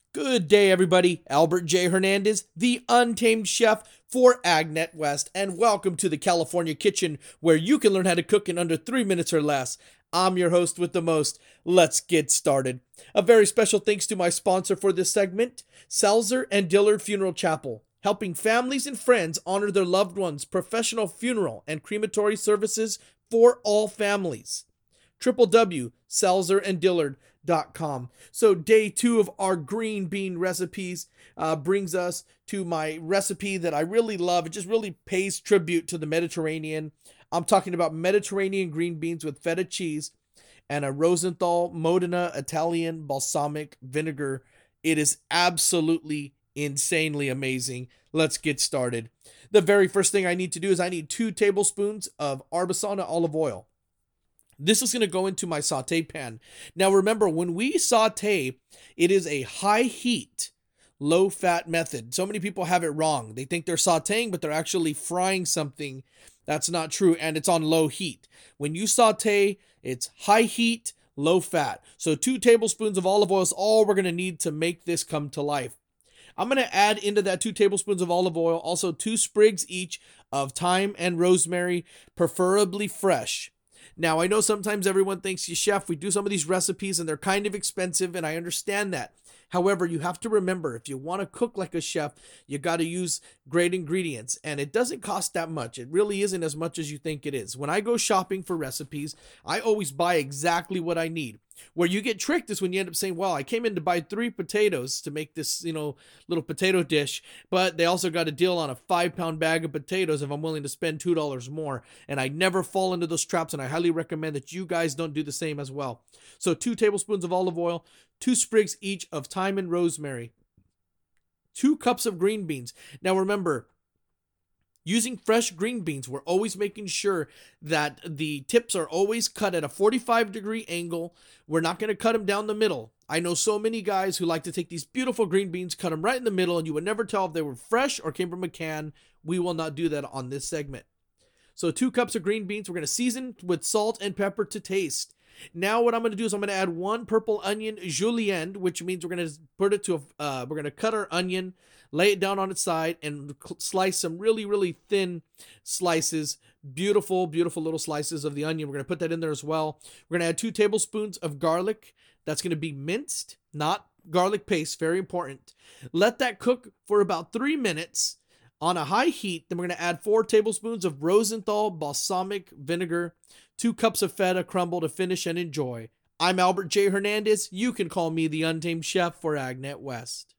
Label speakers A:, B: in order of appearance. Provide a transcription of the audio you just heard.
A: Good day, everybody. Albert J. Hernandez, the Untamed Chef for AgNet West, and welcome to the California Kitchen, where you can learn how to cook in under 3 minutes or less. I'm your host with the most. Let's get started. A very special thanks to my sponsor for this segment, Selzer and Dillard Funeral Chapel, helping families and friends honor their loved ones' professional funeral and crematory services for all families. www.selzeranddillard.com. So day 2 of our green bean recipes brings us to my recipe that I really love. It just really pays tribute to the Mediterranean. I'm talking about Mediterranean green beans with feta cheese and a Rosenthal Modena Italian balsamic vinegar. It is absolutely insanely amazing. Let's get started. The very first thing I need to do is I need 2 tablespoons of Arbasana olive oil. This is going to go into my saute pan. Now remember, when we saute, it is a high heat, low fat method. So many people have it wrong. They think they're sauteing, but they're actually frying something. That's not true, and it's on low heat. When you saute, it's high heat, low fat. So 2 tablespoons of olive oil is all we're going to need to make this come to life. I'm going to add into that 2 tablespoons of olive oil also 2 sprigs each of thyme and rosemary, preferably fresh. Now, I know sometimes everyone thinks, chef, we do some of these recipes and they're kind of expensive, and I understand that. However, you have to remember, if you want to cook like a chef, you got to use great ingredients, and it doesn't cost that much. It really isn't as much as you think it is. When I go shopping for recipes, I always buy exactly what I need. Where you get tricked is when you end up saying, well, I came in to buy 3 potatoes to make this, little potato dish, but they also got a deal on a 5-pound bag of potatoes if I'm willing to spend $2 more. And I never fall into those traps, and I highly recommend that you guys don't do the same as well. So 2 tablespoons of olive oil, 2 sprigs each of thyme and rosemary, 2 cups of green beans. Now remember, using fresh green beans, we're always making sure that the tips are always cut at a 45-degree angle. We're not going to cut them down the middle. I know so many guys who like to take these beautiful green beans, cut them right in the middle, and you would never tell if they were fresh or came from a can. We will not do that on this segment. So 2 cups of green beans. We're going to season with salt and pepper to taste. Now what I'm going to do is I'm going to add 1 purple onion julienne, which means we're going to put it to we're going to cut our onion, lay it down on its side, and slice some really, really thin slices. Beautiful, beautiful little slices of the onion. We're going to put that in there as well. We're going to add 2 tablespoons of garlic. That's going to be minced, not garlic paste. Very important. Let that cook for about 3 minutes on a high heat. Then we're going to add 4 tablespoons of Rosenthal balsamic vinegar, 2 cups of feta crumble to finish and enjoy. I'm Albert J. Hernandez. You can call me the Untamed Chef for AgNet West.